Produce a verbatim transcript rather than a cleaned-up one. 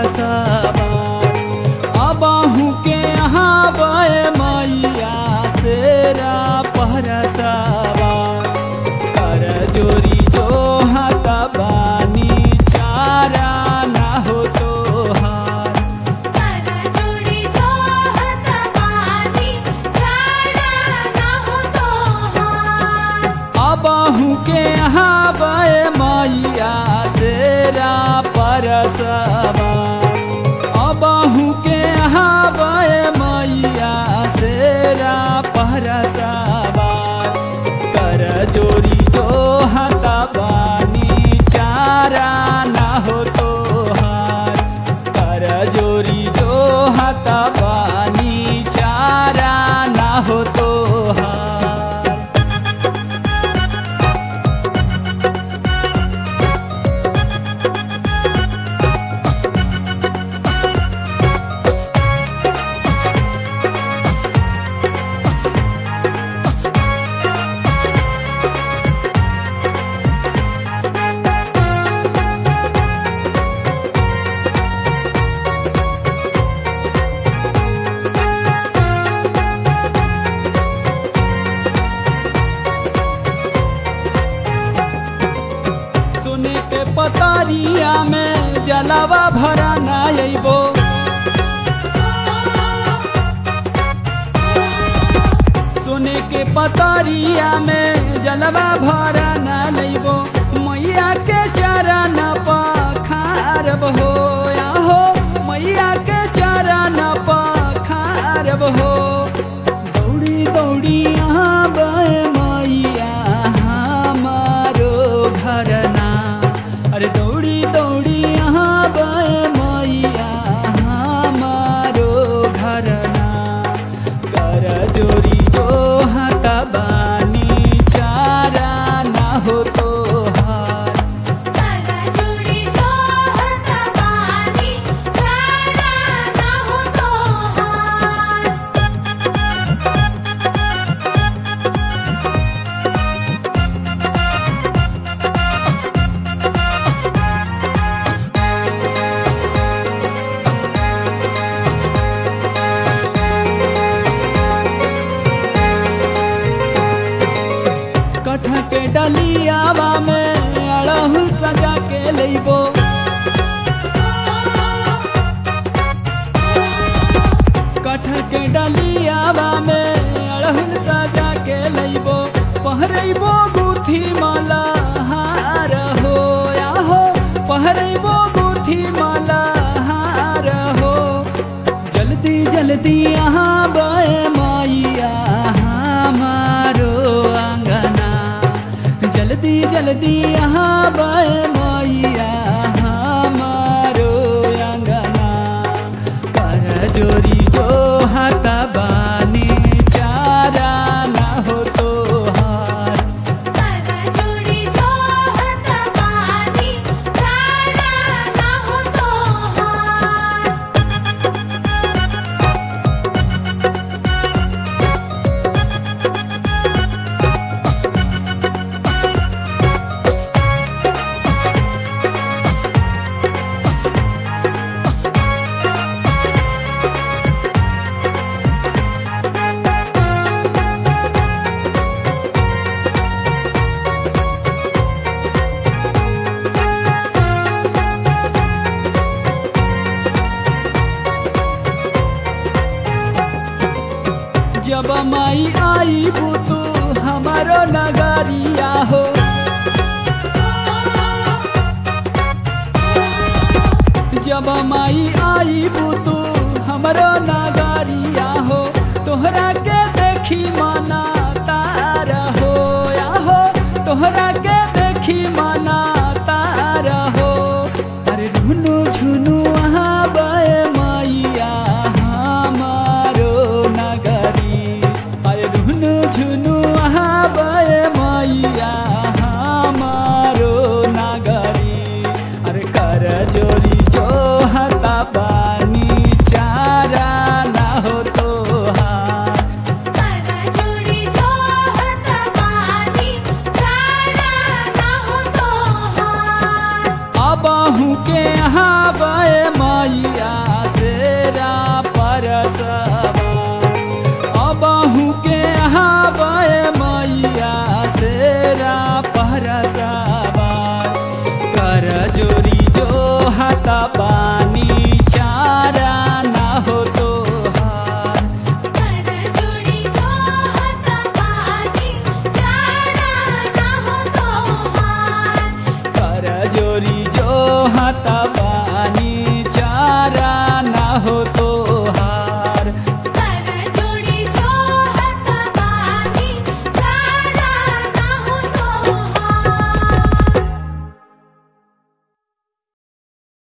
सवार। अबहू के यहाँ बे मैया शेरा पर सवार। कर जोरी जो हाथ बानी चारा ना हो तोहार। कर जोड़ी जो हाथ बानी चारा ना हो तोहार। अबहू के यहाँ बे मैया शेरा पर सवार। अबहू के यहाँ बे मैया शेरा पर सवार। कर जोरी जो हाथ बानी चारा ना हो तोहार। कर जोरी जो हाथ बानी चारा ना हो तोहार। सोने के पतारिया में जलावा भरा ना अइबो। सोने के पतारिया में जलवा भरा ना लइबो। मैया के चरण पखारब हो या हो। मैया के चरण पखारब हो। दौड़ी दौड़ी यहाँ बे मैया हमारो घरना। अरे दौड़ी दौड़ी यहाँ बे मैया हमारो घरना। कर जोरी जो हाथ बानी चारा ना हो तोहार। कर जोड़ी जो हाथ बानी चारा ना हो तोहार। कठ के डलियावा में अड़हुल सजा के लइबो। कठ के डलियावा में अड़हुल सजा के लइबो। पहरइबो गुथी माला हार हो या हो। पहरइबो गुथी माला हार हो। जल्दी जल्दी यहाँ बे मैया हमारो अंगना। जल्दी जल्दी यहाँ बे मैया हमारो अंगना। कर जोरी जो हाथ बानी चारा ना हो तोहार। कर जोड़ी जो हाथ बानी चारा ना हो तोहार। जब माई आई बुतू हमारो नगरिया हो। जब माई आई बुतू हमारो नगरिया हो। तोहरा के देखी माना तार हो या हो। तोहरा के देखी माना तार हो। अरे रुनु झुनु वहाँ बे मैया हमारो नगरी। अरे रुनु झुनु वहाँ बे मैया हमारो नगरी। अरे कर जोरी जो हाथ बानी चारा ना हो तोहार। कर जोड़ी जो हाथ बानी चारा ना हो तोहार। अबहू के यहाँ बे मैया पानी